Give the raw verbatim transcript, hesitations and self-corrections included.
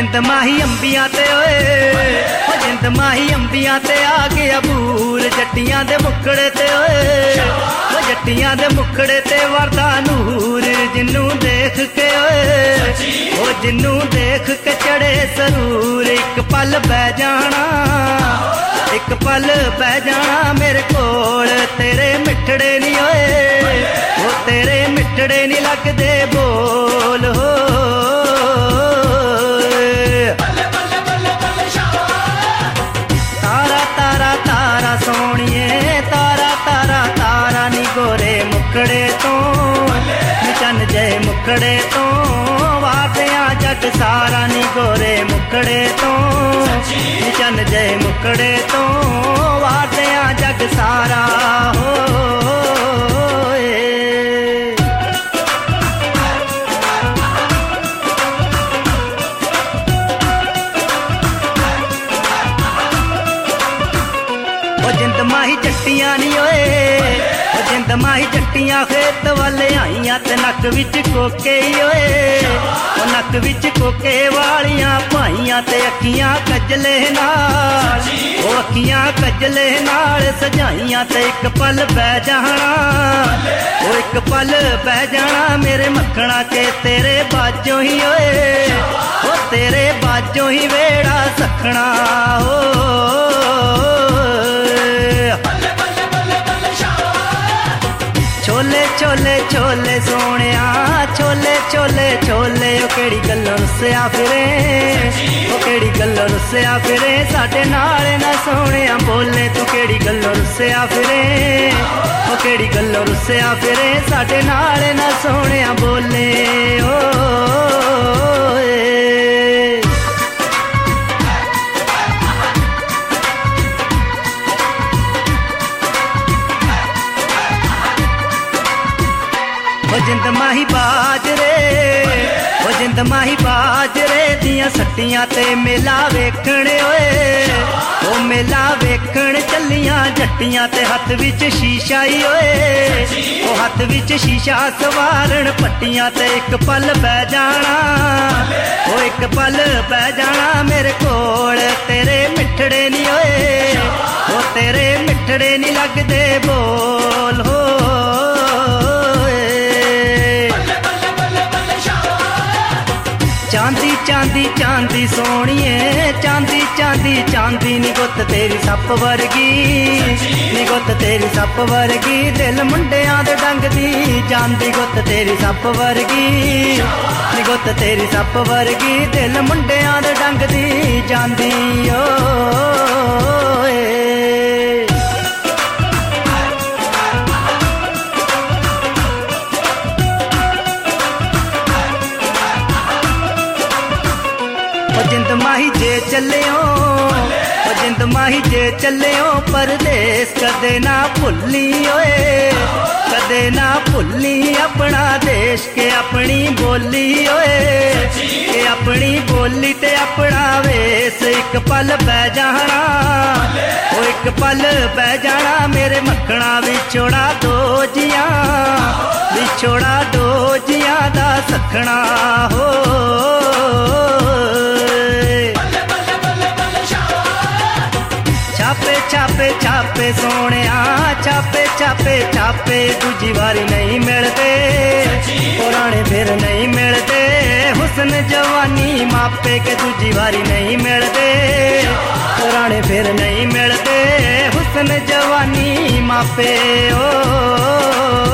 जिंद माही अंबियां ते ओए ओ जिंद माही अंबियां ते आ गया बूर जट्टियां दे मुखड़े ते ओए ओ जट्टियां दे मुखड़े ते वरदा नूर जिन्नू देख के ओए ओ जिन्नू देख के चढ़े सरूर एक पल बह जाना एक पल बह जाना मेरे कोल तेरे मिठड़े नी ओए ओ तेरे मिठड़े नी लगदे बोल हो मुखड़े तो चन जय मुखड़े तो वादियां जग सारा नी गोरे मुखड़े तो चन जय मुखड़े तो वादियां जग सारा हो जिंद माही जट्टियां नी ओए जिंद माही जट्टियां खेत वाले आईयां ते नक विच कोके ओए ओ नक विच कोके वालियां पाइयां ते अखियां कजले नाल ओ अखियां कजले नाल सजाइयां ते एक पल बह जाना ओ एक पल बह जाना मेरे मखना के तेरे बाजों ही ओए ओ तेरे बाजों ही वेड़ा सखना हो छोले छोले छोले सोने छोले छोले छोले ओ केड़ी गल्लों रुस्या फिरे ओ केड़ी गल्लों रुस्या फिरे साडे नाल ना सोने बोले तू केड़ी गल्लों रुस्या फिरे ओ केड़ी गल्लों रुस्या फिरे साडे नाल ना सोने बोले ओ जिंद माही बाजरे ओ जिंद माही बाजरे दियां सट्टियां ते मेला वेखण ओए ओ मेला वेखण चलियां जट्टियां ते हथ विच शीशा ही ओए ओ हथ विच शीशा सवारण पट्टियां ते एक पल बह जाना ओ एक पल बह जाना मेरे कोल तेरे मिठड़े नी ओए ओ तेरे मिठड़े नी लगदे बोल हो चांदी चांदी चांदी सोनिए चांदी चांदी चांदी नी गुत्त तेरी सप वर्गी नी गुत्त तेरी सप वर्गी दिल मुंडियां दे डंग दी जांदी गुत्त तेरी सप वर्गी नी गुत्त तेरी सप वर्गी दिल मुंडियां दे डंग दी जांदी ओ जिंद माही जे चलियो ओ जिंद माही जे चलियो परदेस कदे ना भुल्ली ओए कदे ना भुल्ली अपना देश के अपनी बोली ओए के अपनी बोली ते अपना वेस एक पल बह जाना ओ एक पल बह जाना मेरे मखना विछोड़ा दो जियां विछोड़ा दो जियां दा सखना हो छापे छापे छापे सोने छापे छापे छापे दूजी बारी नहीं मिलते पुराने फिर नहीं मिलते हुस्न जवानी मापे के दूजी बारी नहीं मिलते पुराने फिर नहीं मिलते हुस्न जवानी मापे ओ